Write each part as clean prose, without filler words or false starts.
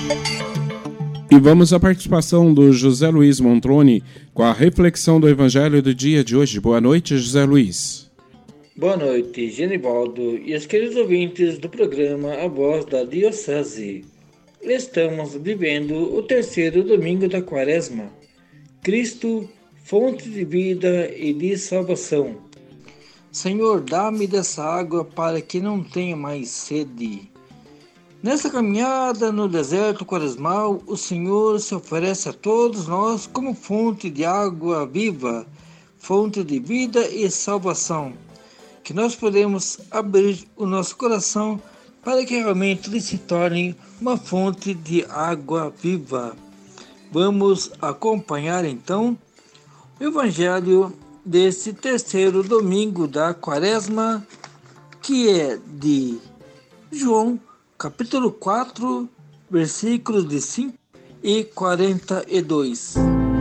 E vamos à participação do José Luiz Montroni com a reflexão do Evangelho do dia de hoje. Boa noite, José Luiz. Boa noite, Genivaldo e os queridos ouvintes do programa A Voz da Diocese. Estamos vivendo o terceiro domingo da Quaresma. Cristo, fonte de vida e de salvação. Senhor, dá-me dessa água para que não tenha mais sede. Nessa caminhada no deserto quaresmal, o Senhor se oferece a todos nós como fonte de água viva, fonte de vida e salvação, que nós podemos abrir o nosso coração para que realmente ele se torne uma fonte de água viva. Vamos acompanhar então o Evangelho deste terceiro domingo da Quaresma, que é de João, capítulo 4, versículos de 5 e 42.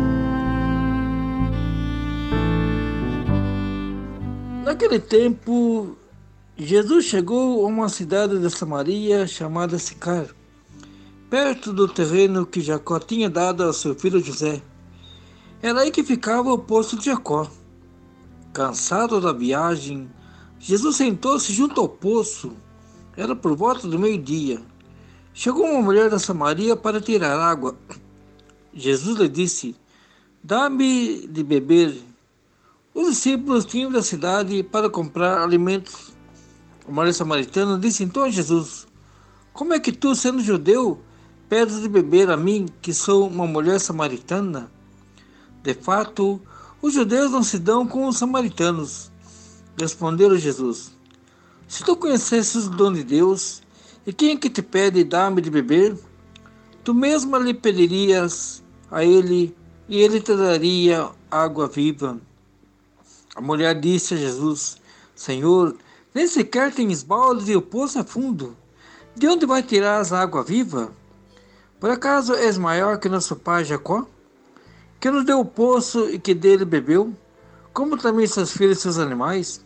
Naquele tempo, Jesus chegou a uma cidade de Samaria chamada Sicar, perto do terreno que Jacó tinha dado ao seu filho José. Era aí que ficava o poço de Jacó. Cansado da viagem, Jesus sentou-se junto ao poço. Era por volta do meio-dia. Chegou uma mulher da Samaria para tirar água. Jesus lhe disse: "Dá-me de beber." Os discípulos tinham da cidade para comprar alimentos. A mulher samaritana disse então a Jesus: "Como é que tu, sendo judeu, pedes de beber a mim, que sou uma mulher samaritana?" De fato, os judeus não se dão com os samaritanos. Respondeu Jesus: "Se tu conhecesses o dom de Deus, e quem é que te pede dar-me de beber? Tu mesma lhe pedirias a ele, e ele te daria água viva." A mulher disse a Jesus: "Senhor, nem sequer tens balde e o poço é fundo. De onde vai tirar a água viva? Por acaso és maior que nosso pai Jacó, que nos deu o poço e que dele bebeu, como também seus filhos e seus animais?"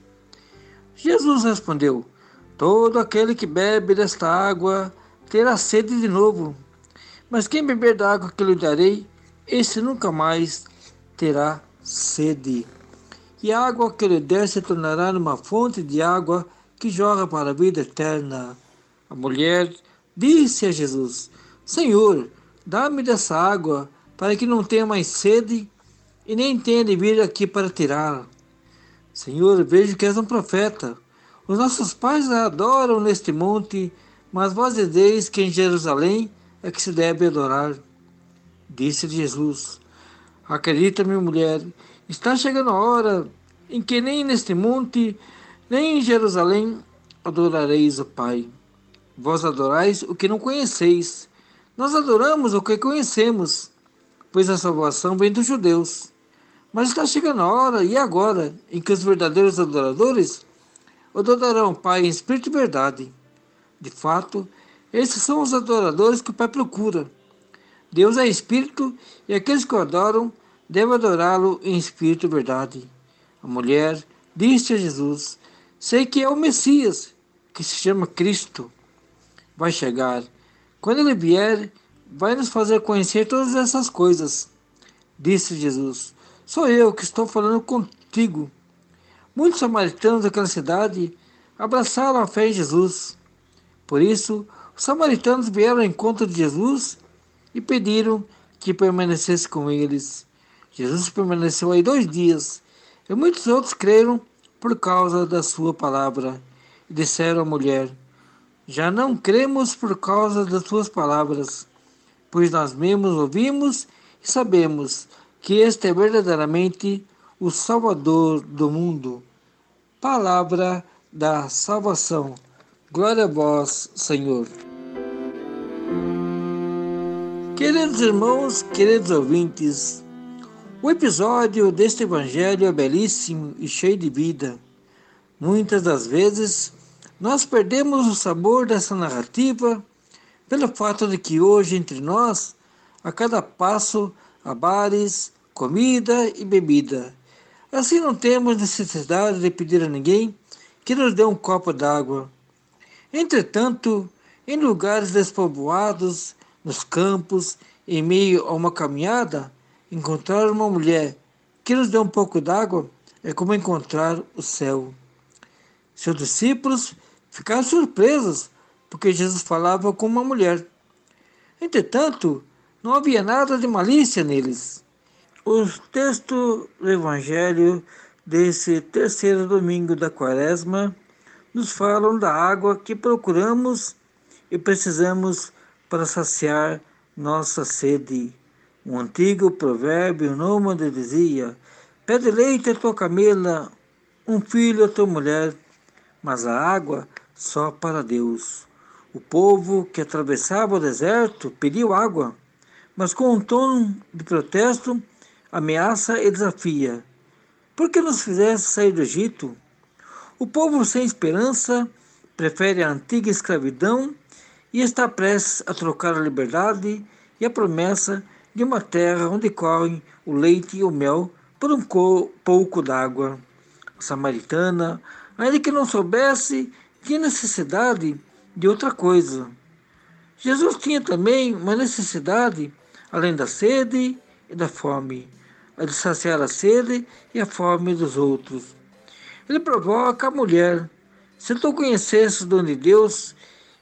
Jesus respondeu: "Todo aquele que bebe desta água terá sede de novo, mas quem beber da água que eu lhe darei, esse nunca mais terá sede. E a água que eu lhe der se tornará numa fonte de água que jorra para a vida eterna." A mulher disse a Jesus: "Senhor, dá-me dessa água para que não tenha mais sede e nem tenha de vir aqui para tirá-la. Senhor, vejo que és um profeta. Os nossos pais a adoram neste monte, mas vós dizeis que em Jerusalém é que se deve adorar." Disse Jesus: "Acredita-me, mulher, está chegando a hora em que nem neste monte, nem em Jerusalém adorareis o Pai. Vós adorais o que não conheceis. Nós adoramos o que conhecemos, pois a salvação vem dos judeus. Mas está chegando a hora, e agora, em que os verdadeiros adoradores adorarão o Pai em espírito e verdade. De fato, esses são os adoradores que o Pai procura. Deus é espírito, e aqueles que o adoram devem adorá-lo em espírito e verdade." A mulher disse a Jesus: "Sei que é o Messias, que se chama Cristo. Vai chegar. Quando ele vier, vai nos fazer conhecer todas essas coisas." Disse Jesus: "Sou eu que estou falando contigo." Muitos samaritanos daquela cidade abraçaram a fé em Jesus. Por isso, os samaritanos vieram ao encontro de Jesus e pediram que permanecesse com eles. Jesus permaneceu aí 2 dias, e muitos outros creram por causa da sua palavra. E disseram à mulher: "Já não cremos por causa das suas palavras, pois nós mesmos ouvimos e sabemos que este é verdadeiramente o Salvador do mundo." Palavra da salvação. Glória a vós, Senhor. Queridos irmãos, queridos ouvintes, o episódio deste Evangelho é belíssimo e cheio de vida. Muitas das vezes, nós perdemos o sabor dessa narrativa pelo fato de que hoje, entre nós, a cada passo, há bares, comida e bebida. Assim não temos necessidade de pedir a ninguém que nos dê um copo d'água. Entretanto, em lugares despovoados, nos campos, em meio a uma caminhada, encontrar uma mulher que nos dê um pouco d'água é como encontrar o céu. Seus discípulos ficaram surpresos, porque Jesus falava com uma mulher. Entretanto, não havia nada de malícia neles. Os textos do Evangelho desse terceiro domingo da Quaresma nos falam da água que procuramos e precisamos para saciar nossa sede. Um antigo provérbio nômade dizia: pede leite à tua camela, um filho à tua mulher, mas a água só para Deus. O povo que atravessava o deserto pediu água, mas com um tom de protesto, ameaça e desafia. Por que nos fizesse sair do Egito? O povo sem esperança prefere a antiga escravidão e está prestes a trocar a liberdade e a promessa de uma terra onde correm o leite e o mel por um pouco d'água. A samaritana, ainda que não soubesse, tinha necessidade de outra coisa. Jesus tinha também uma necessidade, além da sede e da fome, a de saciar a sede e a fome dos outros. Ele provoca a mulher: se tu conhecesses o dom de Deus,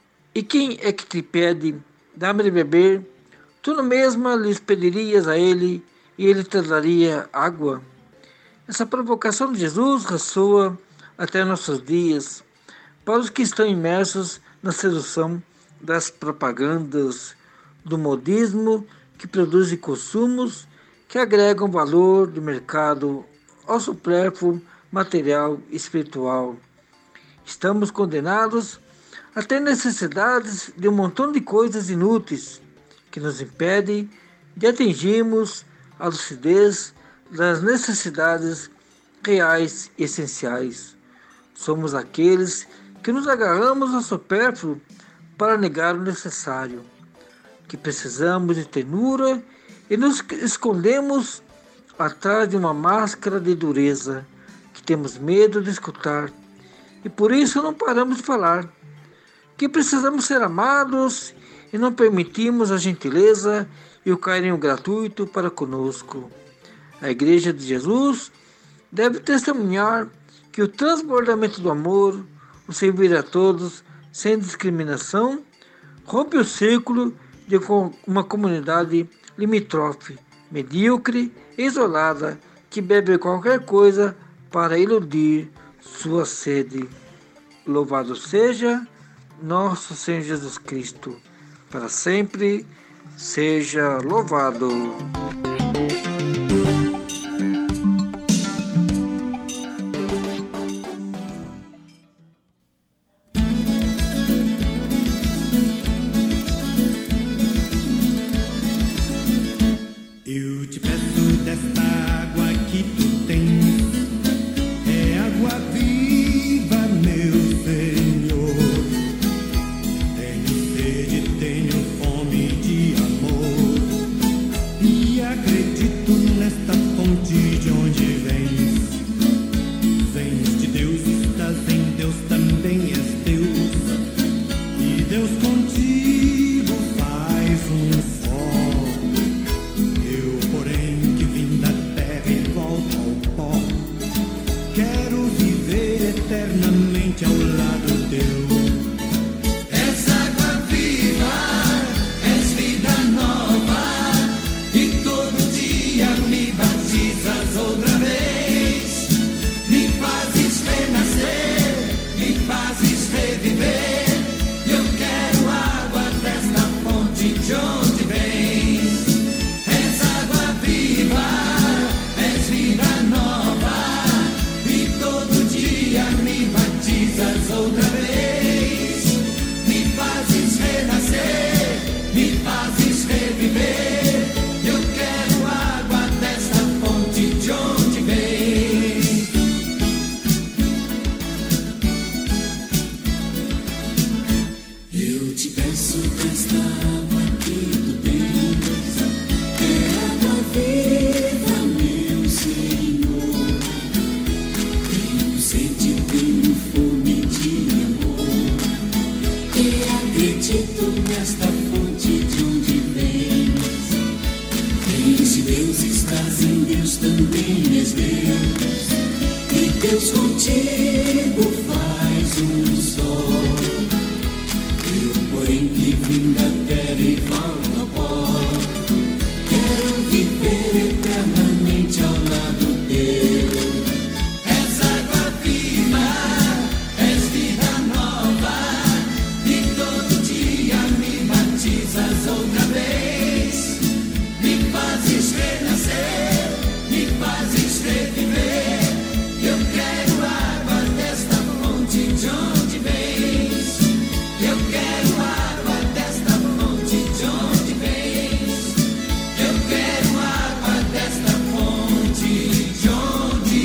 e quem é que te pede, dá-me de beber, tu mesma lhes pedirias a ele, e ele te daria água. Essa provocação de Jesus ressoa até nossos dias, para os que estão imersos na sedução das propagandas, do modismo que produzem consumos que agregam valor do mercado ao supérfluo material e espiritual. Estamos condenados a ter necessidades de um montão de coisas inúteis que nos impedem de atingirmos a lucidez das necessidades reais e essenciais. Somos aqueles que nos agarramos ao supérfluo para negar o necessário, que precisamos de ternura e nos escondemos atrás de uma máscara de dureza que temos medo de escutar e por isso não paramos de falar, que precisamos ser amados e não permitimos a gentileza e o carinho gratuito para conosco. A Igreja de Jesus deve testemunhar que o transbordamento do amor, o servir a todos sem discriminação, rompe o círculo de uma comunidade limítrofe, medíocre e isolada, que bebe qualquer coisa para iludir sua sede. Louvado seja nosso Senhor Jesus Cristo, para sempre seja louvado. Eu te peço desta água que tu tens, é água viva, meu Senhor. Tenho sede, tenho fome de amor, e Se Deus estás em Deus, também és Deus. E Deus contigo faz um só. Eu, porém, que vim da terra e volto ao pó, quero viver eternamente ao lado teu. És água viva, és vida nova, e todo dia me batizas outra vez. Me fazes renascer, me fazes reviver. Eu quero água desta fonte de onde vens. Eu quero água desta fonte de onde vens. Eu quero água desta fonte de onde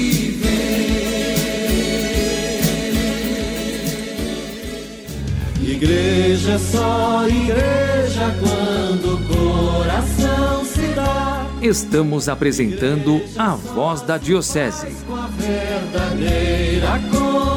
vens. Igreja é só igreja quando o coração se dá. Estamos apresentando a Voz da Diocese. Com a verdadeira cor.